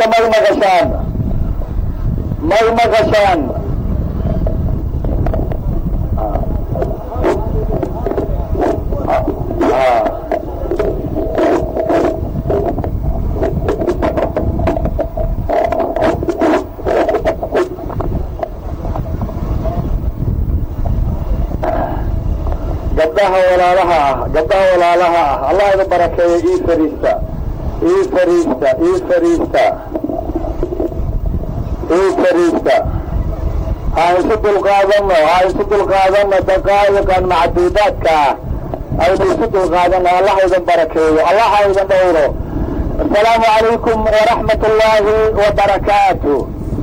may magashaan gabdhaha walaalaha ah allah idin barakeeyo ii fariista ha isu dulqaadano daqaa'iqan macduudaadka aynu isu dulqaadano allah idin barakeeyo allah idin dhowro assalaamu calaykum waraxmat ullaahi wabarakaatuh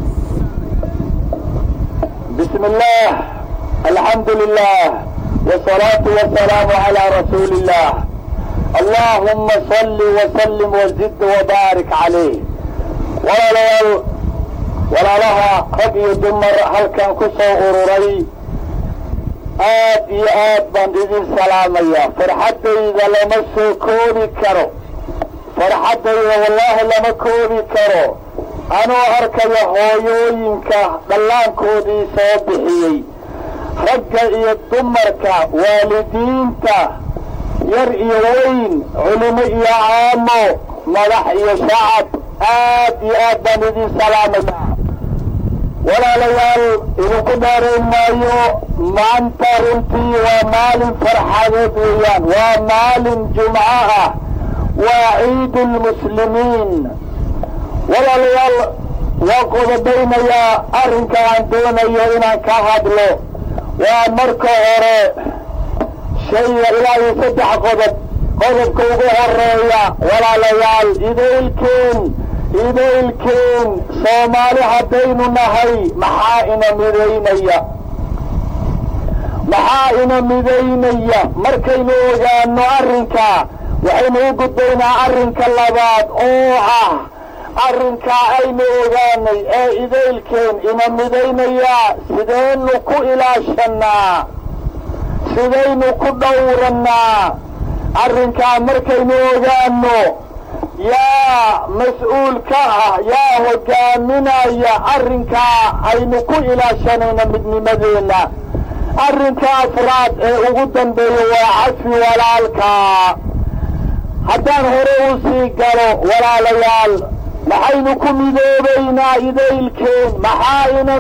bismi illah alxamdu lilah والصلاة والسلام على رسول الله اللهم صل وسلم وزد وبارك عليه ولا لها رقي دمر هل كان كسو أروري آد بان سلامية فرحتي إذا لما سوكوني كرو فرحتي والله لما كوني كرو أنا أركي هويوينك دلان كودي صوبحيي ragga iyo dumarka waalidiinta yar iyo weyn culimo iyo caamo madax iyo shacab aad iyo aad baan idin salaamaya walaalayaal idinku dheerayn maayo maanta runtii waa maalin farxadeed weeyaan waa maalin jumco ah waa ciidu lmuslimiin walaalayaal waan qodobeynayaa arrinka aan doonayo inaan ka hadlo waa marka hore shayga ilaa iyo 3 qodob qodobka ugu horeeya walaalayaal idaylkeen soomaali haddaynu nahay maxaa ina midaynaya markaynu ogaano arrinka waxaynu u gudbaynaa arrinka labaad oo ah arrinka aynu ogaanay ee idaylkeen ina midaynayaa sidaynu ku ilaashanaa sidaynu ku dhowranaa arrinkaa markaynu ogaano yaa mas-uul ka ah yaa hogaaminaya arrinkaa aynu ku ilaashanayna midnimadeenna arrinka afraad ee ugu dambeeya waa cafi walaalka haddaan hore u sii galo walaalayaal maxaynu ku midoobaynaa idaylkeen maxaa ina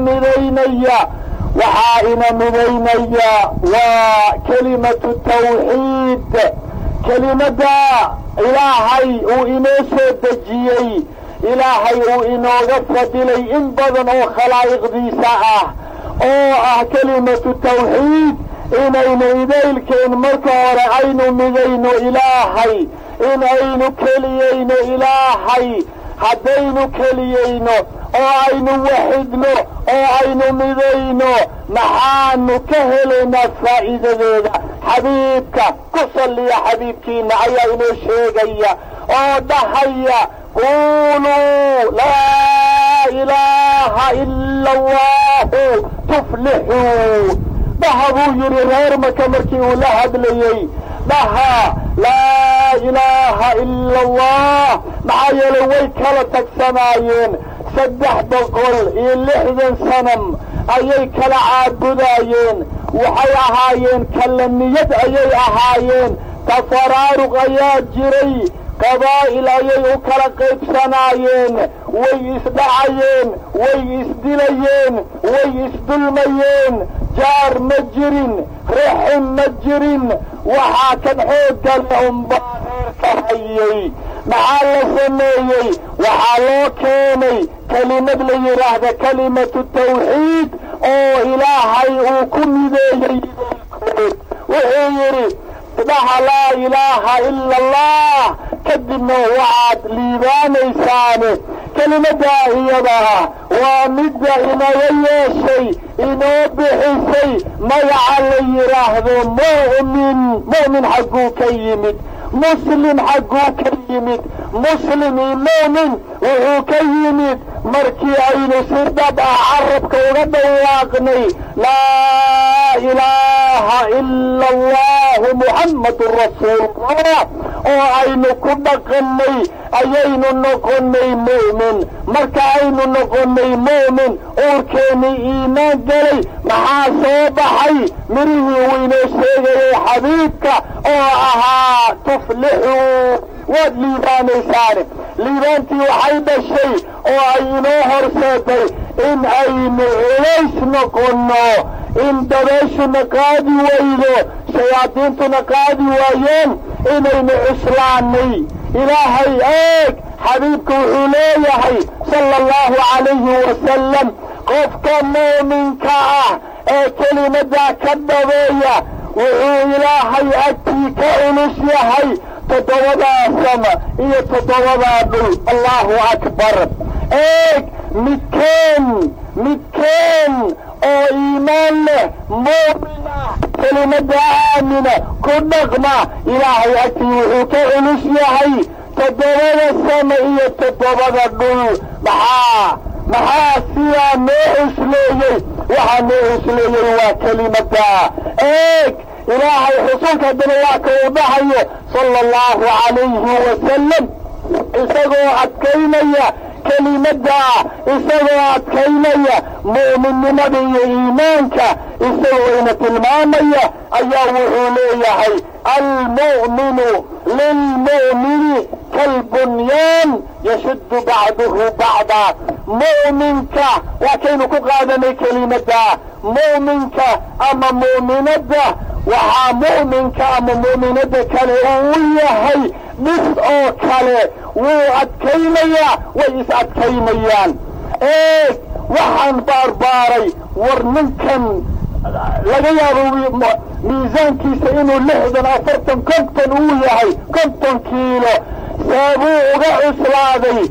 midaynaya waa kelimatu tawxiid kelimada ilaahay uu inoo soo dejiyey ilaahay uu inooga fadilay in badan oo khalaa'iqdiisa ah oo ah kelimatu tawxiid inaynu idaylkeen marka hore aynu midayno ilaahay inaynu keliyayno ilaahay haddaynu keliyayno oo aynu waxidno oo aynu midayno maxaanu ka helaynaa faa'iidadeeda xabiibka ku salliya xabiibkiina ayaa inoo sheegaya oo dhahaya quuluu laa ilaaha ila allahu tuflixuu dhaha buu yidhi reer maka markii uu la hadlayey dhaha laa ilaaha ila allah maxaa yeelay way kala tagsanaayeen 360 sanam ayay kala caabudaayeen waxay ahaayeen kala niyad ayay ahaayeen tafaraaruq ayaa jiray qabaa'il ayay u kala qaybsanaayeen way isdhacayeen way isdilayeen way isdulmayeen jaar ma jirin raxim ma jirin waxaa kan xoogga le unbaa reerka hayay maxaa la sameeyey waxaa loo keenay kelimad la yidhaahda kelimatu tawxiid oo ilaahay uu ku mideeyey idaylkood wuxuu yidhi dhaha laa ilaaha ila allah kadibna waxaad liibaanaysaane kelimadaa iyadaha waa midda inaga yeeshay inoo bixisay magaca la yidhaahdo mu'min xagguu ka yimid muslim xagguu ka yimid muslim iyo mu'min wuxuu ka yimid markii aynu si dhab ah carabka uga dhawaaqnay laa ilaaha ila allahu muxammadun rasuulullah oo aynu ku dhaqannay ayaynu noqonnay mu'min. marka aynu noqonnay mu'min uurkeennii iimaan gelay maxaa soo baxay mirihii uu inoo sheegayay xabiibka oo ahaa tuflixuu waad liibaanaysaane. liibaantii waxay dhashay oo ay inoo horseetay in aynu culays noqonno, in dabeeshuna qaadi waydo, shayaadiintuna qaadi waayeen, inaynu cuslaanay. ilaahay eeg xabiibku wuxuu leeyahay sala allahu calayhi wasalam qofka muuminka ah ee kelimadaa ka dhabeeya wuxuu ilaahay agtii ka culus yahay 7 sama iyo 7 dhul. allahu akbar. eeg midkeen oo iimaan leh muumin ah kelimada aamina ku dhaqma ilaahay agtii wuxuu ka culus yahay 7 sama iyo 7 dhul. maxaa sidaa noo cusleeyey? waxaa noo cusleeyey waa kelimadaa. eeg ilaahay xusulka haddana waa ka u dhahayo sala allahu calayhi wasalam isagoo adkaynaya kelimadaa, isagoo adkaynaya mu'minnimada iyo iimaanka, isagoo ina tilmaamaya ayaa wuxuu leeyahay almu'minu lilmu'mini kalbunyaan yashuddu bacduhu bacda. mu'minka waa kaynu ku qaadanay kelimadaa. mu'minka ama mu'minadda waxaa mu'minka ama mu'minadda kale uu yahay dhis oo kale, wuu adkaynayaa, way is adkaynayaan. eeg waxaan baarbaaray war ninkan laga yaabo miisaankiisa inuu 60 40 50 uu yahay 50 kiilo. saabuu uga cuslaaday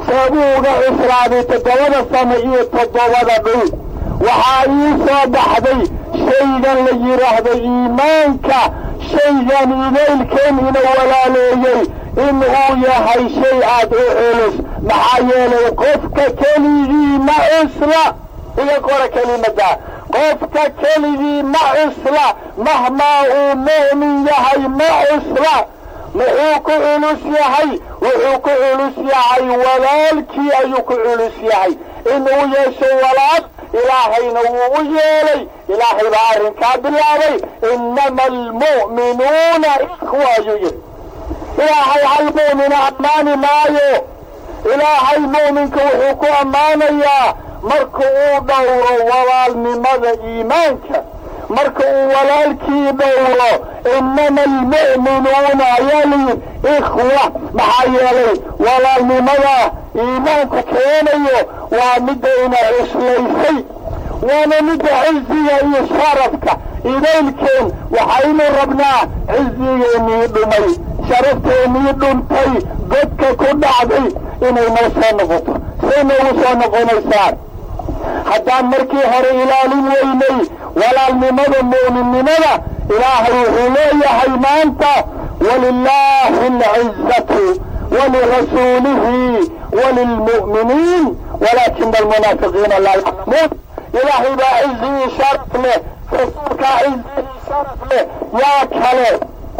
7 sano iyo 7 dhul. waxaa ii soo baxday shaygan la yidhaahdo iimaanka, shaygan idaylkeen ina walaaleeyey inuu yahay shay aad u culus. maxaa yeelay qofka keligii ma cusla. iga qora kelimada, qofka keligii ma cusla, mahmaa uu mu'min yahay ma cusla. muxuu ku culus yahay? wuxuu ku culus yahay walaalkii ayuu ku culus yahay. inuu yeesho walaal ilaahayna wuu u yeelay. ilaahay baa arrinkaa bilaabay. inama almu'minuuna ikhwa ayuu yidhi. ilaahay hal mu'mina ammaani maayo. ilaahay mu'minka wuxuu ku ammaanayaa marka uu dhowro walaalnimada iimaanka, marka uu walaalkii dhowro. inama almu'minuuna ayaa layidhi ikhwa. maxaa yeelay walaalnimada iimaanku keenayo waa midda ina cuslaysay, waana midda ciziga iyo sharafka. idaylkeen waxaynu rabnaa cizigeennii dhumay, sharafteenii dhuntay, godka ku dhacday inay noo soo noqoto. say noogu soo noqonaysaan haddaan markii hore ilaalin weynay walaalnimada mu'minnimada? ilaahay wuxuu leeyahay maanta walilaahi alcizatu walirasuulihi walilmu'miniin walaakina almunaafiqiina laa yaclamuun. ilaahay baa cizigii sharaf leh, rasuulkaa cizigii sharaf leh, yaa kale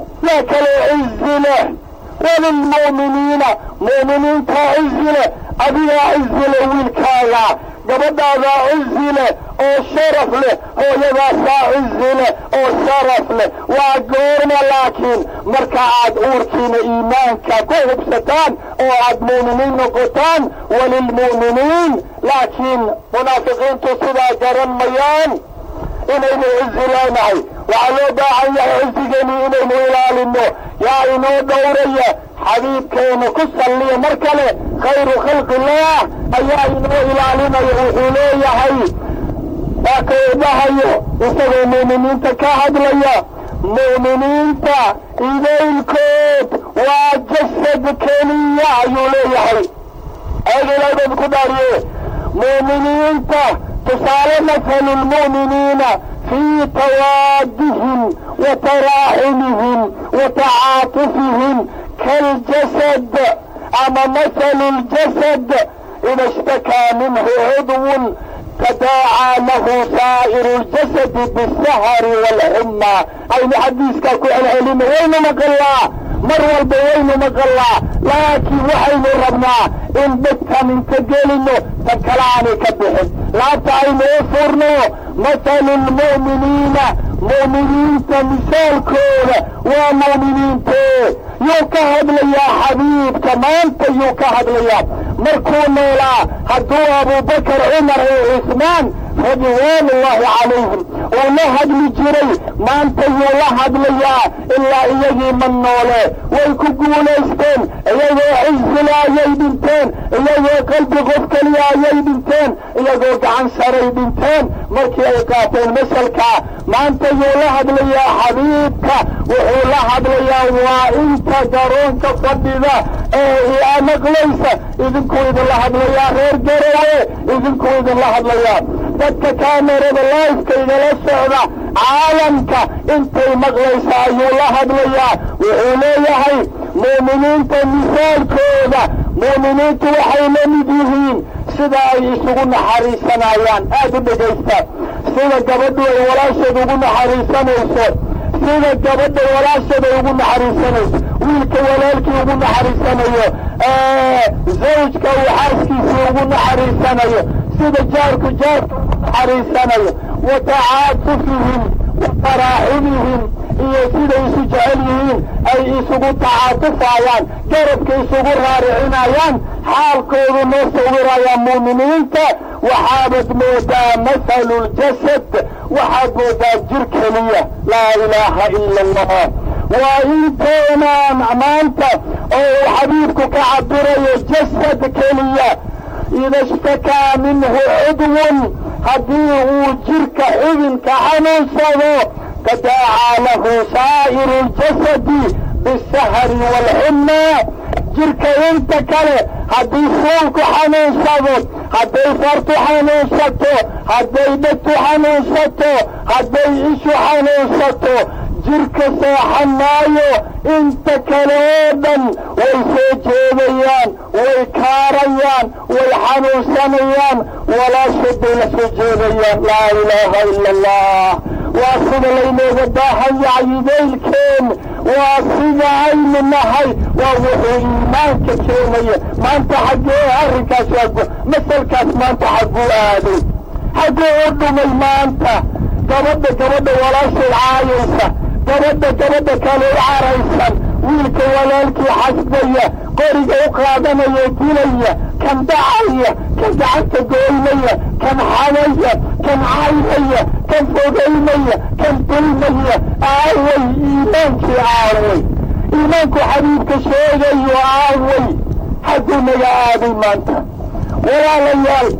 cizi leh. walilmu'miniina mu'miniintaa cizi leh, adigaa cizi leh wiilkaaga, gabadhaadaa cizi leh oo sharaf leh, hooyadaasaa cizi leh oo sharaf leh. waa goorma laakiin marka aad uurkiina iimaanka ku hubsataan oo aad mu'miniin noqotaan. walilmu'miniin laakiin munaafiqiintu sidaa garan mayaan inaynu cizi leenahay. waxaa loo baahan yahay cizigeeni inaynu ilaalino. yaa inoo dhowraya xabiibkeena ku salliya mar kale khayru khalqillaah ayaa inoo ilaalinaya. wuxuu leeyahay waa ka u dhahayo isagoo mu'miniinta ka hadlaya, mu'miniinta idaylkood waa jasad keliya ayuu leeyahay. eeg ilaahdood ku dhaariye mu'miniinta tusaale mathalu lmu'miniina في توادهم وتراحمهم وتعاطفهم كالجسد. أما مثل الجسد إذا اشتكى منه عضو تداعى له سائر الجسد بالسهر والحمى. أي حديث كاكو العلم وين مقلا مروى البوين مقلا laakiin waxaynu rabnaa in dadkan inta gelino tan kale aanay ka bixin laabta aynu u furno mathalu lmu'miniina mu'miniinta misaalkooda waa mu'miniintee yuu ka hadlayaa xabiibka maanta yuu ka hadlayaa markuu noolaa hadduu abubakar cumar iyo cismaan ridwaanullahi calayhim uu la hadli jiray maanta yuu la hadlayaa ilaa iyagii ma noole way ku guulaysteen iyagoo cisila ayay dhinteen iyagoo qalbi qof keliya ayay dhinteen iyagoo gacan saray dhinteen markii ay qaateen masalkaa maanta yuu la hadlayaa xabiibka wuxuu la hadlayaa waa inta garoonka fadhida ee maqlaysa idinkuu idinla hadlayaa reer garowe idinkuu idinla hadlayaa dadka kaamerada laifka igala socda caalamka intay maqlaysa ayuu la hadlayaa wuxuu leeyahay mu'miniinta misaalkooda mu'miniintu waxay la mid yihiin sida ay isugu naxariisanayaan aad u dhegaysta sida gabadhu ay walaasheeda ugu naxariisanayso sida gabadha walaasheeda ugu naxariisanayso wiilka walaalkii ugu naxariisanayo zawjka uu xaaskiisii ugu naxariisanayo sida jaarku jaarka ugu naxariisanayo wa tacaatufihim wa taraaxumihim iyo siday isu jecel yihiin ay isugu tacaatufayaan garabka isugu raaricinayaan xaalkoodu noo sawirayaan mu'miniinta waxaabad moodaa mathalu ljasad waxaad moodaa jir keliya laa ilaaha ila allah waa inteenaan maanta oo xabiibku ka cabirayo jasad keliya ida ishtakaa minhu cudwun haddii uu jirka xubinka xanuunsado tadaacaa lahu saa'iru ljasadi bisahri waalxumaa jirka inta kale haddii suulku xanuunsado hadday fartu xanuunsato hadday dhegtu xanuunsato hadday ishu xanuunsato jirka seexan maayo inta kale oo dhan way soo jeedayaan way kaarayaan way xanuunsanayaan walaashood bay la soo jeedayaan laa ilaaha ila allah waa sida laynooga baahan yahay idaylkeen waa sida aynu nahay waa wuxuu iimaanka keenaya maanta xaggee arrinkaas masalkaas maanta xagguu aaday xagguu u dhumay maanta gabadha walaashay caayaysa gabadha kale u caraysan wiilka walaalkii xasbaya qoriga u qaadanaya dilaya kan dhacaya kan gacanta gooynaya kan xamaya kan caynaya kan fogaynaya kan dulmaya aaway iimaankii aaway iimaanku xabiibka sheegayo aaway hadduu naga aaday maanta walaalayaal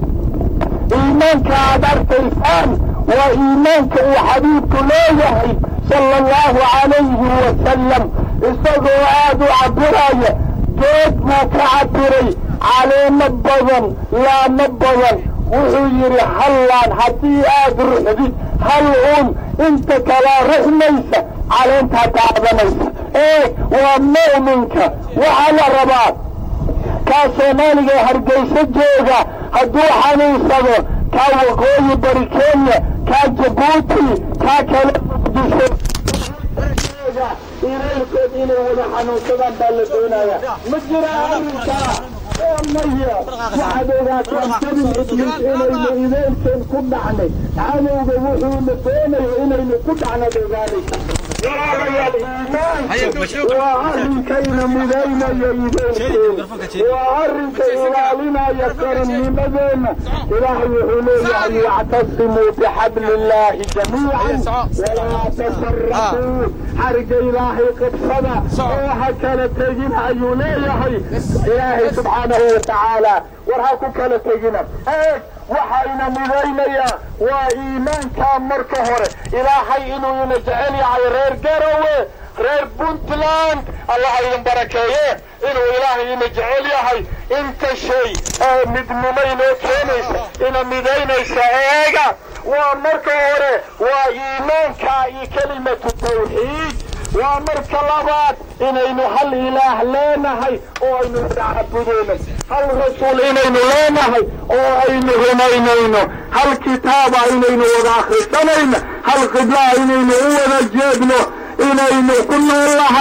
iimaanka aad arkaysaan waa iimaanka uu xabiibku leeyahay sala allahu calayhi wasalam isagoo aad u cabiraya geed buu ka cabiray caleemo badan laamo badan wuxuu yidhi hallaan haddii aad ruxdid hal inta kalaa ruxmaysa caleentaa taabanaysa waa mu'minka waxaa la rabaa kaa soomaaliga hargeysa jooga hadduu xanuunsado kaa waqooyi bari kenya kaa jabuuti kaa kale muqdisho inaylkood inay wada xanuunsadaan baa la doonaya ma jira arrinkaa maya waxaad ogaataan sabin iblis inaynu idaylkeen ku dhacnay cadowga wuxuuna doonayo inaynu ku dhacnad ogaanaysa walaalayaal iimaanku waa arrinkayna midaynayo idaylkeen waa arrinka ilaalinaya qarannimadeenna ilaahay wuxuu leeyahay wactasimuu bixabli illaahi jamiican walaa tafaraquu xariga ilaahay qabsada oo ha kala tegin ayuu leeyahay ilaahay subxaanahu watacaala war ha ku kala tegina waxayna midaynayaa waa iimaankaa marka hore ilaahay inuu ina jecel yahay reer garowe reer puntland allah idin barakeeye inuu ilaahay ina jecel yahay inta shay oo midnimo inoo keenaysa ina midaynaysa eega waa marka hore waa iimaanka iyo kelimatu tawxiid waa marka labaad inaynu hal ilaah leenahay oo aynu caabudayno hal rasuul inaynu leenahay oo aynu rumaynayno hal kitaaba inaynu wada akhrisanayno hal qibla inaynu u wada jeedno inaynu ku noolahay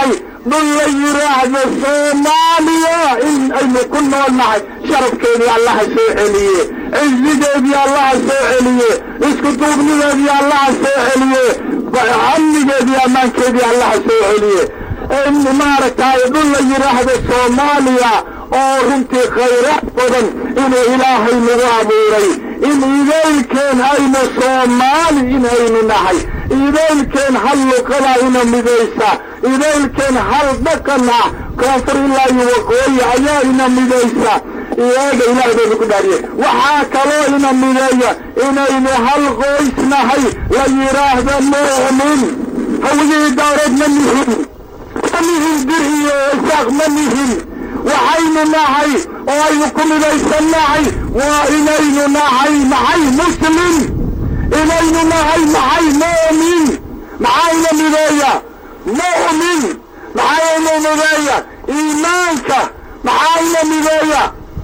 dhul la yiraahdo Soomaaliya in aynu ku noolnahay sharafkeedii allaha soo celiye cizigeedii allaha soo celiye isku duubnideedii allaha soo celiye amnigeedii ammaankeedii allaha soo celiye in maaragtay dhul la yiraahdo Soomaaliya oo runtii khayraad badan inuu ilaahay nagu abuuray in idaylkeen aynu Soomaali inaynu nahay idaylkeen hal luqada ina midaysa idaylkeen hal dhaqan ah koonfur ilaa iyo waqooyi ayaa ina midaysa iyaga ilaahay ku dhaariye waxaa kaloo ina mideeya inaynu hal qoys nahay la yiraahdo mu'min hawiyii dawlad manihin diriyo isaaq manihin waxaynu nahay oo aynu ku midaysannahay waa inaynu nahay maxay muslim inaynu nahay maxay mu'min maxayna mideeya mu'min maxayna mideeya iimaanka maxayna mideeya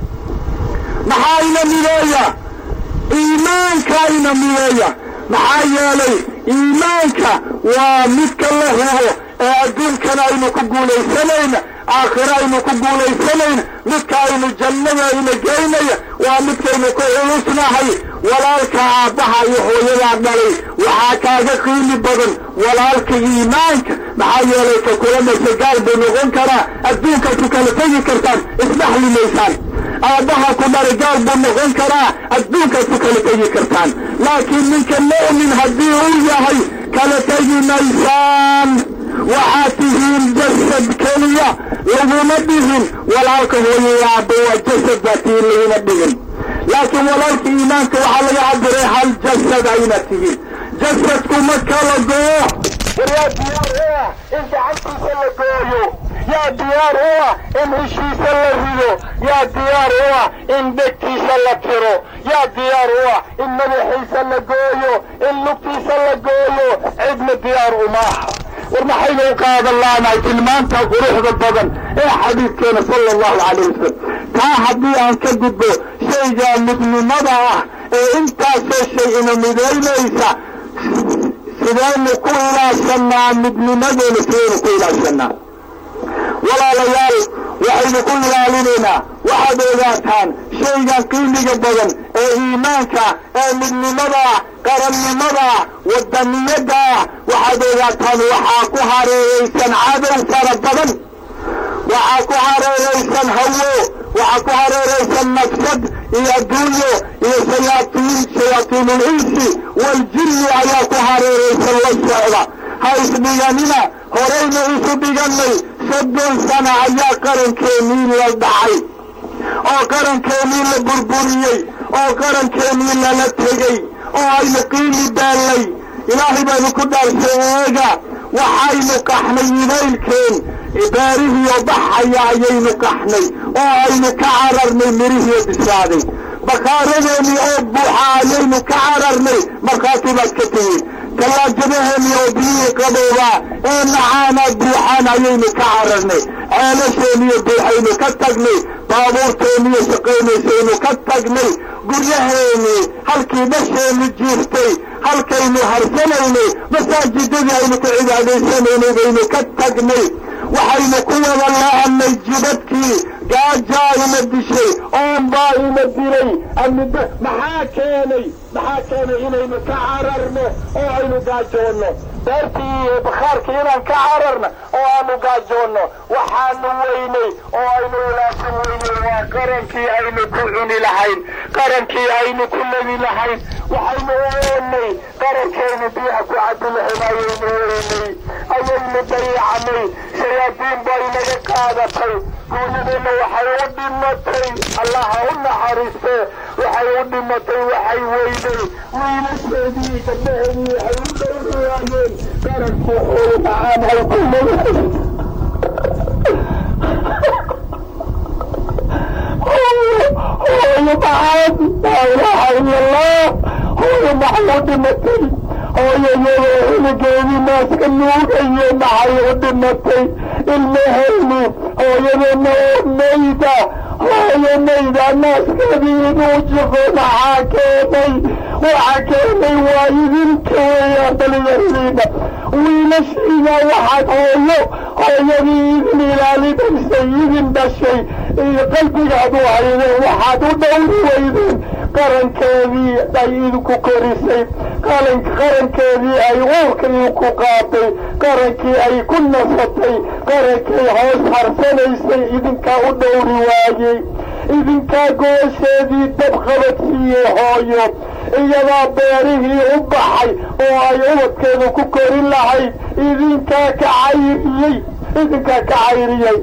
iimaankayna mideeya maxaa yeelay iimaanka waa midka la hubo ee adduunkana aynu ku guulaysanayna aakhira aynu ku guulaysanayna midka aynu jannada ina geynaya waa midkaynu ku culusnahay walaalka aabbaha iyo hooyadaa dhalay waxaa kaaga qiimi badan walaalka iimaanka maxaa yeelay ka kula dhashay gaal buu noqon karaa adduunkaad ku kala tegi kartaan isdhaxlimaysaan aabbaha ku dhalay gaal buu noqon karaa adduunkaad ku kala tegi kartaan laakiin ninka mu'min haddii uu yahay kala tegi maysaan waxaad tihiin jasad keliya laguma dhigin walaalka hooyaya aabba waa jasad baa tihiin laguma dhigin laakiin walaalka iimaanka waxaa laga cabiray hal jasad ayna tihiin jasadku ma kala goo yaa diyaar u ah in gacantiisa la gooyo yaa diyaar u ah in heshiisa la rido yaa diyaar u ah in dhegtiisa la tiro yaa diyaar u ah in madaxiisa la gooyo in lugtiisa la gooyo cidna diyaar umaaha ورمحينا وقاد الله ما تلمانتا قروح البضن ايه حديث كان صلى الله عليه وسلم تاحد بي ان كدبو شيء جاء مثل مضعه ايه انتا شيء مدعي ليسا سيدان كويلا سنة مثل مدعي لسين كويلا سنة ولا ليال وحيد كويلا لنا وحد ذاتان شيء جاء قيمي البضن ايه ايمانك ايه مثل مضعه qarannimada wadaniyada waxaad ogaataan waxaa ku hareeraysan cadow fara badan waxaa ku hareeraysan hawo waxaa ku hareeraysan nafsad iyo adduunyo iyo shayaatiinul insi waljinni ayaa ku hareeraysan la socda ha isdhiganina horayna isu dhigannay 30 sano ayaa qarankeenii la dhacay oo qarankeenii la burburiyey oo qarankeenii lala tegey oo aynu qiimi daalay ilaahay baanu ku dhaarshay eega waxaynu qaxnay idaylkeen baarihiyo baxaya ayaynu qaxnay oo aynu ka cararnay mirihiyo bislaaday bakaaradeenii oo buuxa ayaynu ka cararnay markhaatibaad ka tegey tallaajadaheenii oo biyihii qabooba ee nacaana buuxaan ayaynu ka cararnay ceelasheeniyo buuxaynu ka tagnay baabuurteeniyo shaqaynaysaynu ka tagnay guryaheennii halkii dhasheenu jiirtay halkaynu harsanaynay masaajidadii aynu ku cibaadaysanaynay baynu ka tagnay waxaynu ku wada la'annay jibadkii gaajaa ina dishay oonbaa ina dilay maxaa keenay inaynu ka cararno oo aynu gaajoonno beertii iyo bakhaarkii inaan ka cararno oo aanu gaajoonno waxaanu weynay oo aynu ilaasin weynay waa qarankii aynu ku cuni lahayn qarankii aynu ku ladi lahayn waxaynu weynay qarankaynu biyaha ku cabbi lahayn ayaynu dayicanay shayaadiin baa inaga qaadatay guunideenna waxay u dhimatay allaha u naxariiste waxay u dhimatay waxay weynay wiilasheedii gabdhaheedii waxay u dhowrayaayeen qaranku hooyo macaan hay ku leeyahay hooyo macaan laa ilaaha ila allah hooyo maxay u dhimatay hooyayada xiligeedii naaska nuugaye maxay u dhimatay ilmahayni hooyadeena oo mayda hooyo mayda naaskadii inuu jifo waxaa keenay waa idinka weeyaan dhalinyaradiina wiilashiina waxaad hooyadii idin ilaalinaysay idin dhashay iyo qalbigaad u haydeen waxaad u dhowri weydeen qarankeedii ay idinku korisay qarankeedii ay uurka idinku qaaday qarankii ay ku nasatay qarankay hoos harsanaysay idinkaa u dhowri waayey idinkaa goosheedii dab qabadsiiyey hooyo iyadaa beerihii u baxay oo ay ubadkeedu ku korin lahayd idinkaa ka cayriyey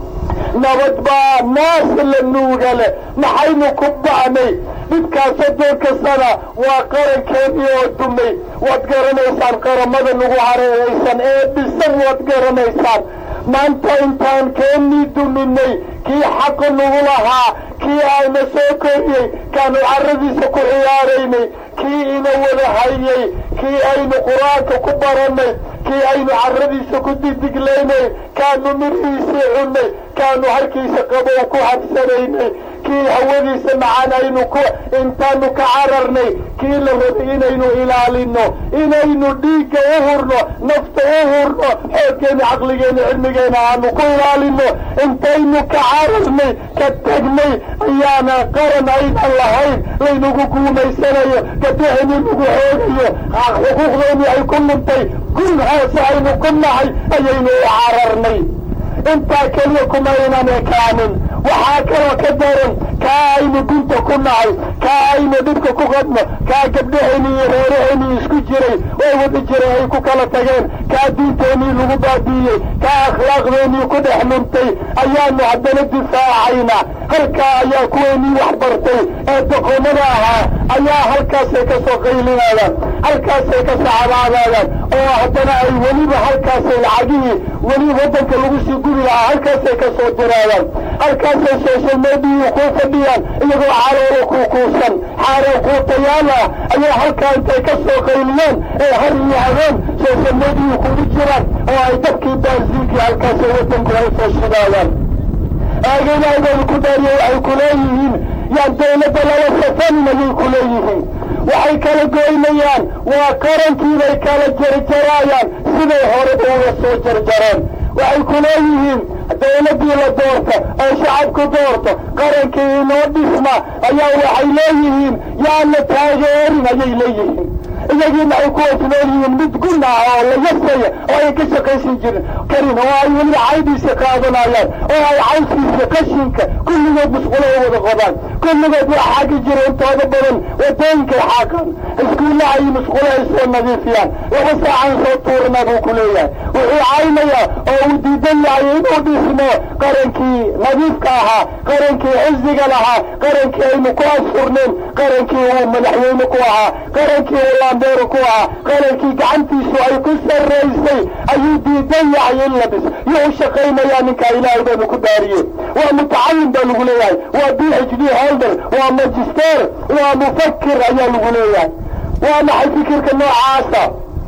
nabad baa naas la nuuga leh maxaynu ku ba'nay dhibkaa 30 sana waa qarankeedii oo dumay waad garanaysaan qaramada nagu hareeraysan ee dhisan waad garanaysaan maanta intaan keennii duminay kii xaqa nagu lahaa kii ayna soo koriyey kaanu carradiisa ku ciyaaraynay kii ina wada hayay kii aynu qur-aanka ku barannay kii aynu carradiisa ku didiglaynay kaanu midhiisii cunnay kaanu harkiisa qabow ku habsanaynay kii hawadiisa macaan aynu intaanu ka cararnay kii la rabay inaynu ilaalino inaynu dhiigga u hurno nafta u hurno xooggeena caqligeena cilmigeena aanu ku ilaalino intaynu ka cararnay ka tagnay ayaana qaran aynan lahayn laynagu guumaysanayo gadaheni lagu xoogayo xuquuqdeeni ay ku luntay gun hoose aynu ku nahay ayaynu u cararnay intaa keliya kuma aynan ekaanin waxaa kaloo ka daran kaa aynu gunta ku nahay kaa aynu dhibka ku qadno kaa gabdhaheenii iyo reeraheenii isku jiray oo wada jiray ay ku kala tageen kaa diinteenii lagu baabiiyey kaa akhlaaqdeenii ku dhex luntay ayaanu haddana difaacaynaa halkaa ayaa kuweenii wax bartay ee doqomada ahaa ayaa halkaasay ka soo qaylinayaan halkaasay ka sacabaadayaan oo haddana ay weliba halkaasay lacagihii weli waddanka lagu sii gudi lahaa halkaasay ka soo diraayaan halkaasay social media ku fadhiyaan iyagoo caloolo kuukuusan xaaraan quutayaal ah ayaa halkaa intay ka soo qayliyeen ee har iyo habeen social media kugu jiraan oo ay dabkii baasiinkii halkaasay waddanku ay soo shidaayaan aaganaagooda ku dhaariye waxay ku leeyihiin yaan dawladda lala safanin ayay ku leeyihiin waxay kala goynayaan waa qarankiibay kala jarjaraayaan siday hore uga soo jarjareen waxay ku leeyihiin dawladdii la doorta oo shacabku doorta qarankii inoo dhisma ayaa waxay leeyihiin yaan la taageerin ayay leeyihiin iyagiina ay ku wasnool yihiin mid guna oo la yasaya oo ay ka shaqaysan jirin karin oo ay weliba caydiisa qaadanayaan oo ay cayskiisa qashinka kulligood musqulo u wada qodaan kulligood waa xaagi jira intooda badan wadooyinkay xaaqaan iskuullaha iyo musqulo ay soo nadiifiyaan 2 saacan soo tuurna buu ku leeyahay wuxuu caynayaa oo uu diidan yahay inuu dhismo qarankii nadiifka ahaa qarankii cizziga lahaa qarankii aynu ku asfurnayn qarankii uu madaxweyne ku ahaa qarankii uu laambeero ku ahaa qarankii gacantiisu ay ku sarraysay ayuu diidan yahay in la dhis yuu u shaqaynayaa ninkaa ilaahay baanu ku dhaariye waa mutacallim baa lagu leeyahay waa PhD holder waa magister waa mufakir ayaa lagu leeyahay waa maxay fikirka noocaasa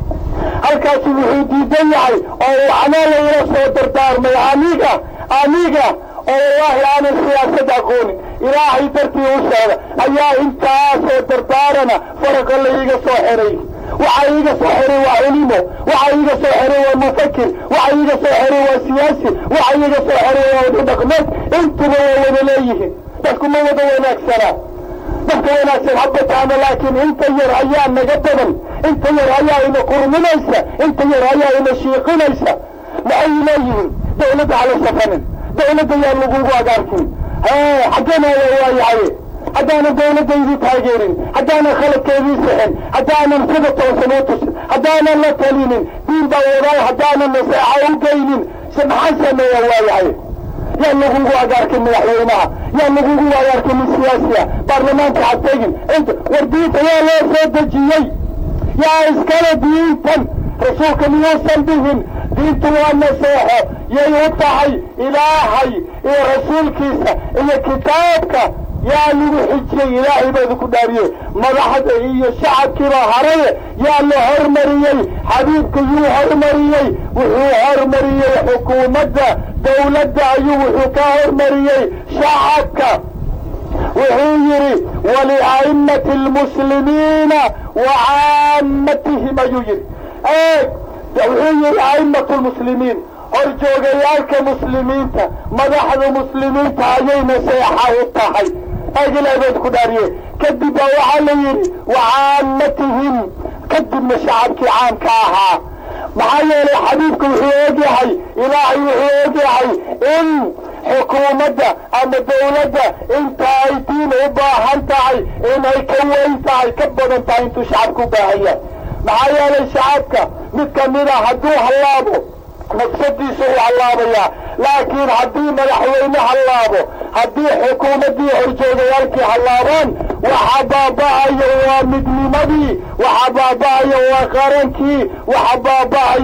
halkaasu wuxuu diidan yahay oo waxna layla soo dardaarmay aniga oo wallaahi aanan siyaasad aqoonin ilaahay dartii u socda ayaa intaasoo dardaarana faraqa layga soo xiray waxa iga soo xiray waa culimo waxa iga soo xiray waa mufakir waxa iga soo xiray waa siyaasi waxa iga soo xiray waa wada dhaqmeed intuba waa wada leeyihiin dadku ma wada wanaagsanaa dadka wanaagsan habataana laakiin inta yar ayaa naga badan inta yar ayaa ina qurminaysa inta yar ayaa ina shiiqinaysa maxay leeyihiin dawladda hala safanin dawladda yaa lagugu agaarkin xaggana waa yahay haddaanan dawladdaydii taageerin haddaanan khaladkeedii sixin haddaanan sida toosan u tusin haddaanan la talinin diin baa wadaay haddaanan naseexa u geynin maxaan sameeya waa yahay yaa lagugu agaarkin madaxweynaha yaa lagugu agaarkin min siyaasiya baarlamaanka ha tegin war diinta yaa loo soo dejiyey yaa iskale diintan rasuulka miyuusan dhihin diintu waa naseexo yay u tahay ilaahay iyo rasuulkiisa iyo kitaabka يا لوحجي إلهي بذكو داريه مدحد إيو شعب كبا هرية يا اللي هرمريي حبيبك يو هرمريي وحو هرمريي حكومة دولة أيو وحو كهرمريي شعبك وحيري ولأئمة المسلمين وعامتهم يجري وحيري أئمة المسلمين أرجوغيالك مسلمين مدحد مسلمين أيين سيحة الطاحي أجل أبدك داريه كذب وعليري وعامتهم كذب من شعبك عام كاها معايا لحبيبك وحيوجي إلهي وحيوجي إن حكومة أما دولة انت ايتين وباهنتاي ان اي كوينتاي كبدنتاي انتو شعبكو باهية معايا لشعبك متكملة هدو هلابو مقصدي سوء هلابيا لكن هدي ملحوين هلابو هدي حكومة دي عرجوغيالكي هلابان وحباباي ومدنمدي وحباباي وقرنكي وحباباي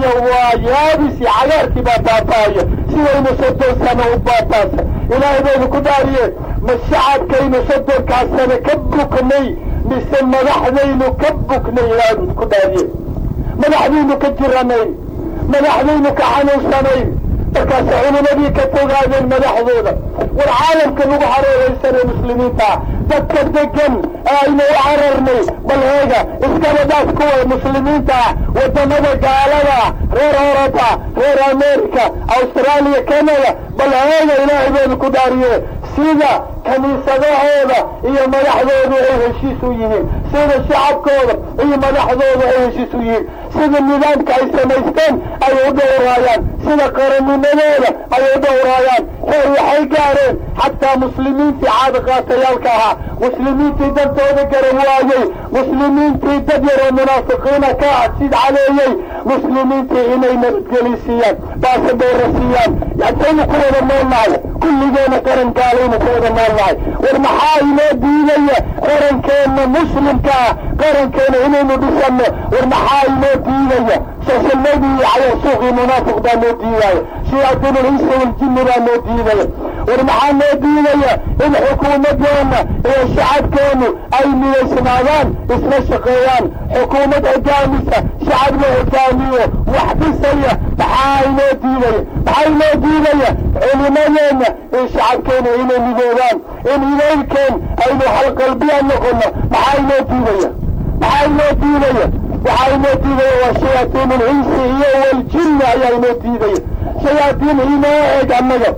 ويابسي عياركي باباباي سوى نصدر سنة وباباسة إلهي بيذكو داريه الشعب كي نصدر كاسنة كبكني مثل مدحذين كبكني إلهي بيذكو داريه مدحذين كجرمين مدحذين كحنوسنين تكاسعون نبي كتوغادين مدحذونا والعالم كانوا بحروا ليسان المسلمين تا دكت دكن اين وعررني بل هيدا اسكالدات كوة المسلمين تا ودمدا قالوا غير اوروبا غير امريكا استراليا كندا بل هيدا الهي بين كداريه سيدا كنيسدهودا iyo madaxdoodu ay heshiis u yihiin sida shacabkooda iyo madaxdoodu ay heshiis u yihiin sida nidaamka ay samaysteen ay u dhowraayaan sida qarannimadooda ay u dhowraayaan waxay gaareen xataa muslimiintii caada qaatayaalka ahaa muslimiintii dantooda garan waayey muslimiintii dad yaroo munaafiqiina ka sid caleeyey muslimiintii inay nabadgelisiiyaan baasaboorasiiyaan yactaynu ku wada noolnahay kulligeena qaran gaalaynu ku wada noolnahay war maxaa inoo diidaya qarankeena muslimka ah qarankeena inaynu dhisano war maxaa inoo diidaya social media على سوق منافق ده نو ديايه شياطين الانس والجن ده نو ديايه ورمحا نو ديايه الحكومتنا الشعب كانوا اي من السماوان اسم الشقيان حكومة اجامسة شعبنا اجامية وحدثية بحاي نو ديايه بحاي نو ديايه علمانينا الشعب كانوا هنا نيوان ان الهي كان اينو حلق البيع نقولنا بحاي نو ديايه بحاي نو ديايه وحاي نوتيدي وشياطين الانس والجن ايا نوتيدي شياطين هنا اجمد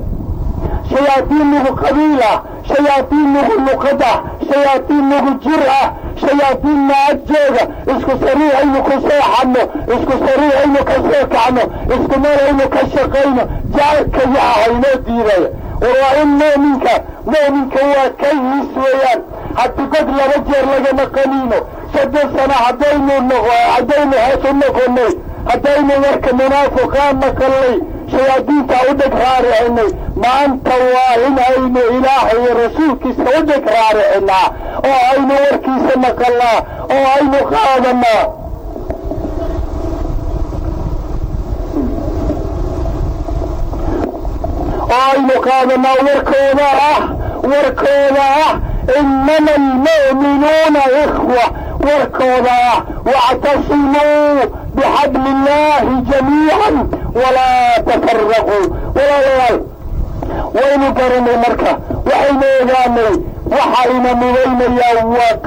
شياطين نغو قبيلة شياطين نغو نقدة شياطين نغو جرأة شياطين نأجوغة اسكو سريع اينو كسيح عنه اسكو سريع اينو كسيك عنه اسكو مر اينو كشقينه جارك يا نوتيدي ورائن مؤمنك وكيس ويان حتى قد لرجر لغا قنينه سدس سنة عدينو هاتنا كني عدينو ورك منافقان نقلي شياطين تعودك راري عني ما انت واهن اينو الهي رسولك سودك راري عنا او اينو وركي سنك الله او اينو خادنا او اينو خادنا وركونا إنما المؤمنون إخوة وركونا واعتصموا بحبل الله جميعا ولا تفرقوا وين قرن المركة وحين يغامي وحين ملين يا